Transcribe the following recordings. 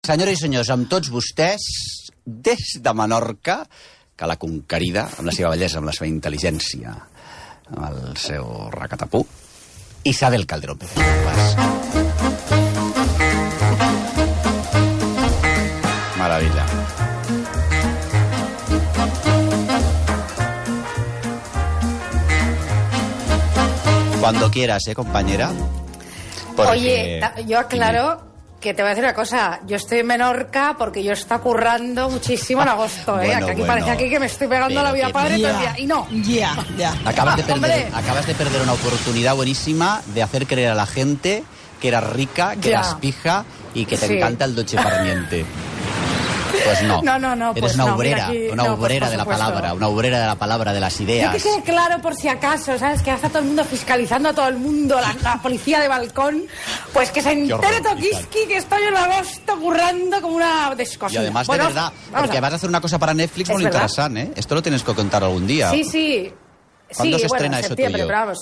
Senyores i senyors, amb tots vostès, des de Menorca, que l'ha conquerida amb la seva bellesa, amb la seva intel·ligència, amb el seu racatapú, Isabel Calderón Pérez. Maravilla. Cuando quieras, compañera. Porque... Oye, yo aclaro que te voy a decir una cosa. Yo estoy en Menorca porque yo estoy currando muchísimo en agosto, Bueno, aquí parece aquí que me estoy pegando la vida padre todo el día. Y no. Ya. Acabas de perder una oportunidad buenísima de hacer creer a la gente que eras rica, que eras pija y que te encanta el dolce farniente. Pues no. No. Eres pues una no, obrera, aquí, una obrera de la palabra, una obrera de la palabra, de las ideas. Yo que quede claro por si acaso, ¿sabes? Que está todo el mundo fiscalizando a todo el mundo, la policía de balcón, pues que se entere Tokiski que estoy en agosto currando como una descosida. Y además, de verdad, porque vas a hacer una cosa para Netflix muy interesante, ¿eh? Esto lo tienes que contar algún día. Sí. ¿Cuándo se estrena en eso septiembre, tuyo? Pero vamos,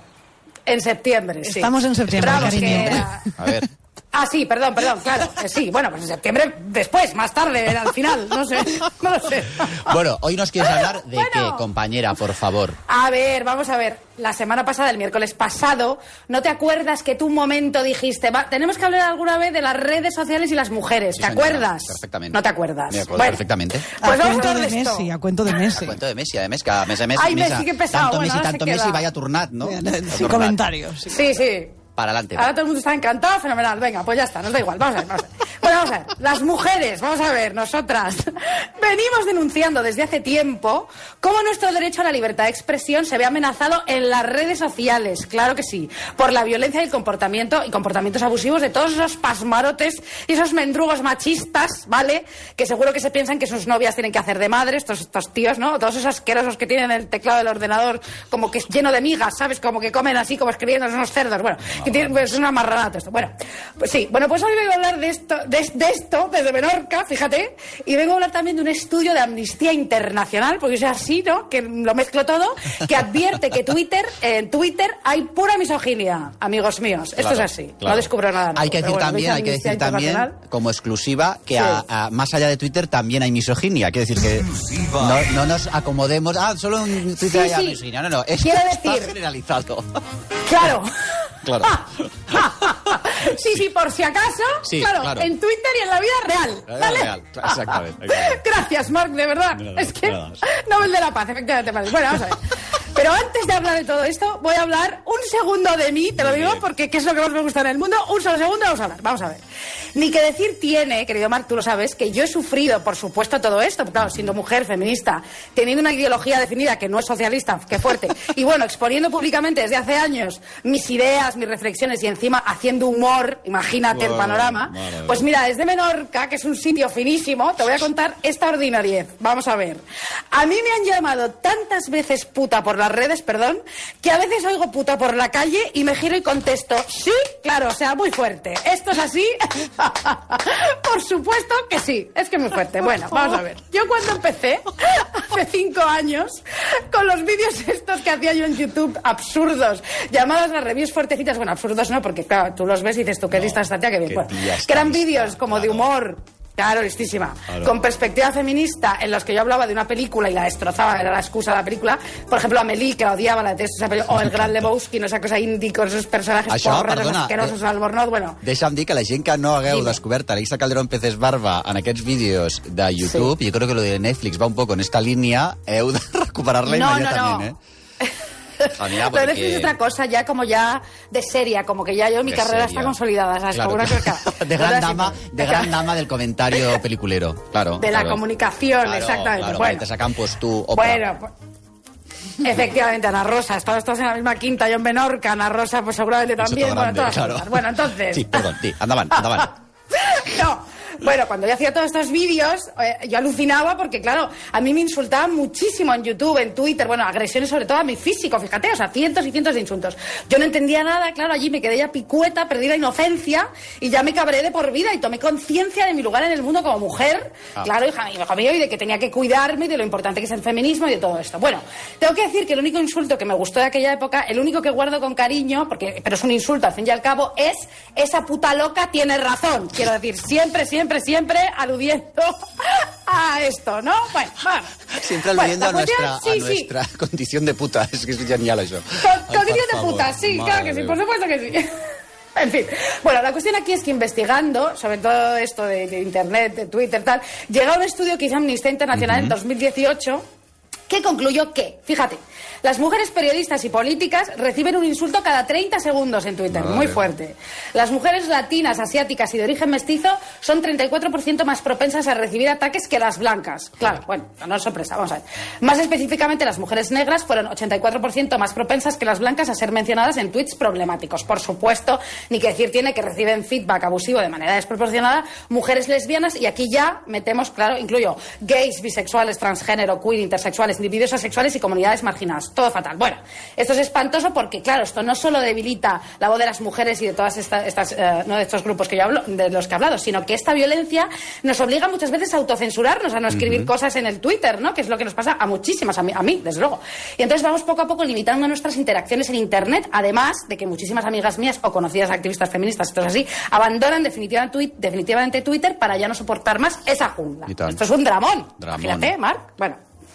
en septiembre, sí. Estamos en septiembre, cariño. A ver. Ah, sí, perdón, claro. Sí, bueno, pues en septiembre después, más tarde, al final, no lo sé. Bueno, hoy nos quieres hablar de qué, compañera, por favor. A ver, vamos a ver. La semana pasada, el miércoles pasado, ¿no te acuerdas que tú un momento dijiste, tenemos que hablar alguna vez de las redes sociales y las mujeres? Sí, ¿Te señora, acuerdas? perfectamente. ¿No te acuerdas? Me acuerdo perfectamente. Pues A vamos cuento a hablar de de esto. Messi, a cuento de Messi. A cuento de Messi, a més, que a més, Ai, Messi, que pesado. tanto Bueno, Messi, ahora tanto se Messi, queda. vaya turnat, ¿no? Sin comentarios. Sí. Para adelante. Ahora todo el mundo está encantado, fenomenal. Venga, pues ya está, nos da igual. Vamos a ver. Bueno, vamos a ver. Las mujeres, vamos a ver, nosotras, venimos denunciando desde hace tiempo cómo nuestro derecho a la libertad de expresión se ve amenazado en las redes sociales, claro que sí, por la violencia y el comportamiento y comportamientos abusivos de todos esos pasmarotes y esos mendrugos machistas, ¿vale? Que seguro que se piensan que sus novias tienen que hacer de madres, estos tíos, ¿no? Todos esos asquerosos que tienen el teclado del ordenador como que es lleno de migas, ¿sabes? Como que comen así, como escribiendo, son unos cerdos, bueno, que tienen, pues, es una marranata esto. Bueno, pues sí, bueno, pues hoy vengo a hablar de esto, desde Menorca, fíjate, y vengo a hablar también de un estudio de Amnistía Internacional, porque es así, ¿no? Que lo mezclo todo, que advierte que en Twitter hay pura misoginia, amigos míos. Esto es así, no descubro nada nuevo. Hay que decir también, como exclusiva, que más allá de Twitter también hay misoginia. Quiere decir que no nos acomodemos, solo en Twitter hay misoginia. No, es que está generalizado. Claro. Sí, por si acaso, claro, en Twitter y en la vida real, ¿vale? Real, exactamente. Gracias, Marc, de verdad. Es que Nobel de la Paz, efectivamente. Bueno, vamos a ver. Pero antes de hablar de todo esto, voy a hablar un segundo de mí, te lo digo porque ¿qué es lo que más me gusta en el mundo? Un solo segundo, vamos a ver. Ni que decir tiene, querido Marc, tú lo sabes, que yo he sufrido, por supuesto, todo esto, claro, siendo mujer, feminista, teniendo una ideología definida que no es socialista, que fuerte, y bueno, exponiendo públicamente desde hace años mis ideas, mis reflexiones y encima haciendo humor, imagínate el panorama. Pues mira, desde Menorca, que es un sitio finísimo, te voy a contar esta ordinariez. Vamos a ver. A mí me han llamado tantas veces puta por las redes, que a veces oigo puta por la calle y me giro y contesto, sí, claro, o sea, muy fuerte. ¿Esto es así? Por supuesto que sí, es que muy fuerte. Bueno, vamos a ver. Yo cuando empecé, hace 5 años, con los vídeos estos que hacía yo en YouTube, absurdos, llamados las reviews fuertecitas, bueno, absurdos no, porque claro, tú los ves y dices, tú qué lista esta tía, que bien, que eran vídeos como de humor. Claro, listísima. Claro. Con perspectiva feminista, en los que yo hablaba de una película y la destrozaba, era la excusa de la película. Por ejemplo, Amélie, que la odiaba, la detesto esa película. O el Gran Lebowski, no esa cosa indie con esos personajes porreros, asquerosos, Albornoz, bueno. Deixa'm dir que la gent que no hagueu descobert Alícia Calderón Pérez Barba en aquests vídeos de YouTube, yo creo que lo de Netflix va un poco en esta línea, heu de recuperarla inmediatamente, Genial, porque... Pero es otra cosa ya como ya de seria, como que ya yo mi carrera está consolidada, ¿sabes? Claro, como una de gran dama del comentario peliculero, claro. De la comunicación, exactamente. Claro, bueno, te sacan pues tú, Oprah. Bueno, efectivamente, Ana Rosa, estamos en la misma quinta, yo en Menorca, Ana Rosa pues seguramente también. Grande, bueno, entonces... Sí, perdón, sí, andaban. No. Bueno, cuando yo hacía todos estos vídeos, yo alucinaba porque, claro, a mí me insultaban muchísimo en YouTube, en Twitter, bueno, agresiones sobre todo a mi físico, fíjate, o sea, cientos y cientos de insultos. Yo no entendía nada, claro, allí me quedé ya picueta, perdí la inocencia y ya me cabré de por vida y tomé conciencia de mi lugar en el mundo como mujer, claro, hijo mío, y de que tenía que cuidarme y de lo importante que es el feminismo y de todo esto. Bueno, tengo que decir que el único insulto que me gustó de aquella época, el único que guardo con cariño, pero es un insulto al fin y al cabo, es esa puta loca tiene razón. Quiero decir, siempre siempre aludiendo a esto, ¿no? Bueno, vamos. Siempre aludiendo a nuestra condición de puta. Es que es genial eso. Condición de puta, sí, claro que sí, por supuesto que sí. En fin, bueno, la cuestión aquí es que investigando sobre todo esto de Internet, de Twitter, tal, llega un estudio que hizo Amnistía Internacional en 2018 que concluyó que, fíjate, las mujeres periodistas y políticas reciben un insulto cada 30 segundos en Twitter, muy fuerte. Las mujeres latinas, asiáticas y de origen mestizo son 34% más propensas a recibir ataques que las blancas. Claro, bueno, no es sorpresa, vamos a ver. Más específicamente, las mujeres negras fueron 84% más propensas que las blancas a ser mencionadas en tweets problemáticos. Por supuesto, ni que decir tiene que reciben feedback abusivo de manera desproporcionada mujeres lesbianas, y aquí ya metemos, claro, incluyo gays, bisexuales, transgénero, queer, intersexuales, individuos asexuales y comunidades marginadas. Todo fatal. Bueno, esto es espantoso porque, claro, esto no solo debilita la voz de las mujeres y de todas no de estos grupos que yo hablo, de los que he hablado, sino que esta violencia nos obliga muchas veces a autocensurarnos, a no escribir cosas en el Twitter, ¿no? Que es lo que nos pasa a muchísimas, a mí, desde luego. Y entonces vamos poco a poco limitando nuestras interacciones en Internet, además de que muchísimas amigas mías o conocidas activistas feministas, esto es así, abandonan definitivamente Twitter para ya no soportar más esa jungla. Esto es un dramón. Imagínate, Marc. Bueno.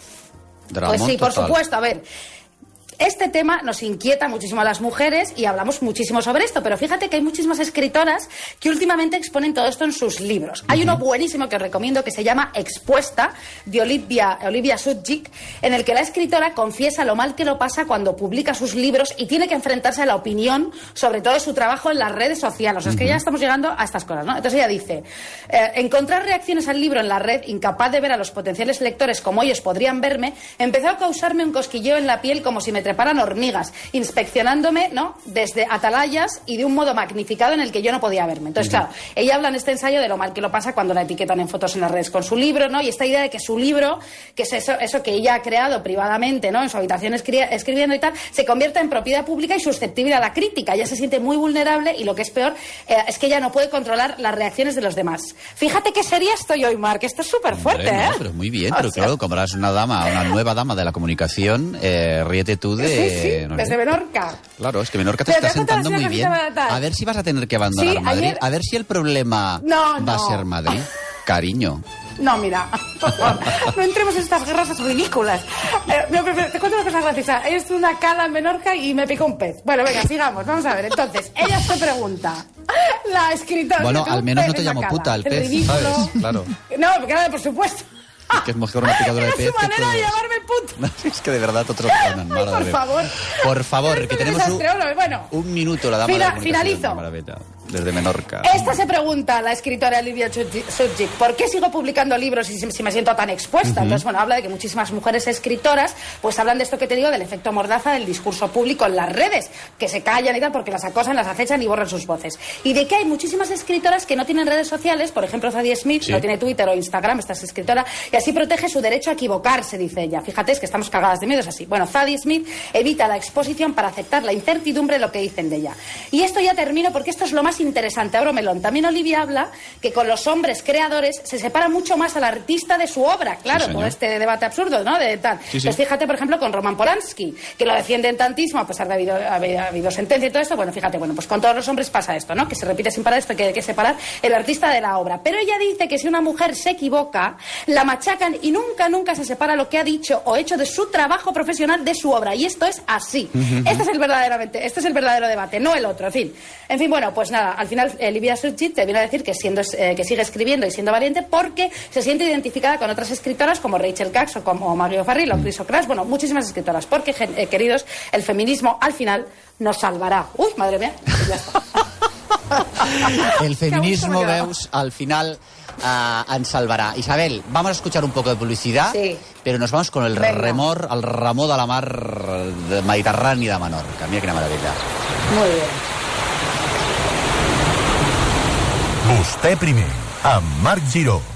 Pues sí, por supuesto, a ver. Este tema nos inquieta muchísimo a las mujeres y hablamos muchísimo sobre esto, pero fíjate que hay muchísimas escritoras que últimamente exponen todo esto en sus libros. Hay uno buenísimo que os recomiendo que se llama Expuesta, de Olivia Sudzik, en el que la escritora confiesa lo mal que lo pasa cuando publica sus libros y tiene que enfrentarse a la opinión, sobre todo de su trabajo en las redes sociales. O sea, es que ya estamos llegando a estas cosas, ¿no? Entonces ella dice, encontrar reacciones al libro en la red, incapaz de ver a los potenciales lectores como ellos podrían verme, empezó a causarme un cosquilleo en la piel como si me treparan hormigas, inspeccionándome, ¿no?, desde atalayas y de un modo magnificado en el que yo no podía verme. Entonces, claro, ella habla en este ensayo de lo mal que lo pasa cuando la etiquetan en fotos en las redes con su libro, ¿no? Y esta idea de que su libro, que es eso que ella ha creado privadamente, ¿no?, en su habitación escribiendo y tal, se convierta en propiedad pública y susceptible a la crítica. Ella se siente muy vulnerable y lo que es peor es que ella no puede controlar las reacciones de los demás. Fíjate qué seria estoy hoy, Marc, esto es súper fuerte, ¿eh? No, pero muy bien, pero claro, como eres una nueva dama de la comunicación, ríete tú de... no, desde Menorca. Claro, es que Menorca te está sentando muy bien. A ver si vas a tener que abandonar Madrid. A ver si el problema va a ser Madrid. Cariño. No, mira, por favor, no entremos en estas guerras ridículas. Te cuento una cosa graciosa. Ella estuvo una cala en Menorca y me picó un pez. Bueno, venga, sigamos, vamos a ver. Entonces, ella se pregunta, la escritora... Bueno, al menos no te llamo puta el pez, ridículo. ¿Sabes? Claro. No, claro, por supuesto. Que es mejor una picadura de pez. Es su manera de llamarme puta. No, es que de verdad otros ganan. Por favor. Por favor, que tenemos un minuto, la dama de la comunicación. Finalizo. Desde Menorca. Esta se pregunta la escritora Olivia Sudzik, ¿por qué sigo publicando libros si me siento tan expuesta? Entonces, bueno, habla de que muchísimas mujeres escritoras pues hablan de esto que te digo, del efecto mordaza del discurso público en las redes, que se callan y tal porque las acosan, las acechan y borran sus voces. Y de que hay muchísimas escritoras que no tienen redes sociales, por ejemplo, Zadie Smith, no tiene Twitter o Instagram, esta es escritora, y así protege su derecho a equivocarse, dice ella. Fíjate, es que estamos cagadas de miedo, es así. Bueno, Zadie Smith evita la exposición para aceptar la incertidumbre de lo que dicen de ella. Y esto ya termino porque esto es lo más interesante. Abro melón. También Olivia habla que con los hombres creadores se separa mucho más al artista de su obra. Claro, todo este debate absurdo, ¿no? De tal. Pues fíjate, por ejemplo, con Roman Polanski, que lo defienden tantísimo a pesar de habido sentencia y todo esto. Bueno, fíjate, pues con todos los hombres pasa esto, ¿no? Que se repite sin parar esto, que hay que separar el artista de la obra. Pero ella dice que si una mujer se equivoca, la machacan y nunca se separa lo que ha dicho o hecho de su trabajo profesional de su obra. Y esto es así. Este es el verdadero debate, no el otro. En fin, bueno, pues nada, al final Olivia Sudzik te viene a decir que sigue escribiendo y siendo valiente porque se siente identificada con otras escritoras como Rachel Katz o como Mario Farrell o Chris O'Crash, bueno, muchísimas escritoras, porque, queridos, el feminismo al final nos salvará. Uy, madre mía, ya está. El feminismo, veus, al final ens salvarà. Isabel, vamos a escuchar un poco de publicidad, pero nos vamos con el remor de la mar Mediterrani de Menorca. Mira quina meravella. Muy bien. Vostè primer, amb Marc Giró.